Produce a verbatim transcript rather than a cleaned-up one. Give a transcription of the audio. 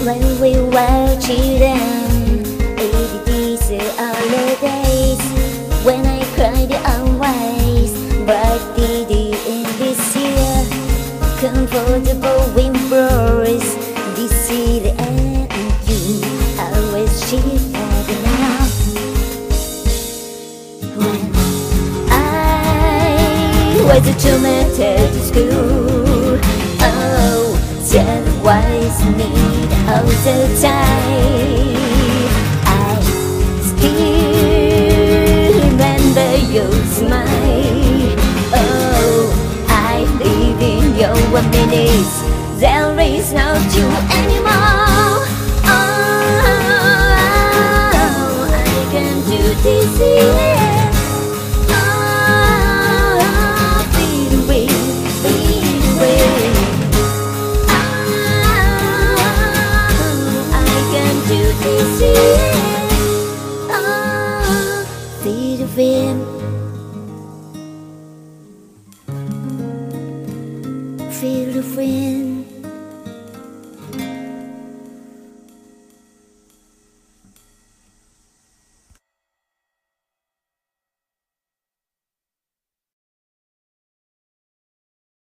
when we were children, it is early days when I cried always. But did it in this year, comfortable wind blows. This is the end, you always shivered now. When I was a tomato to school, oh, that was me all the time. I still remember your smile. Oh, I live in your minutes. There is no you anymore. Oh, I can do this here. Feel the wind, feel the wind.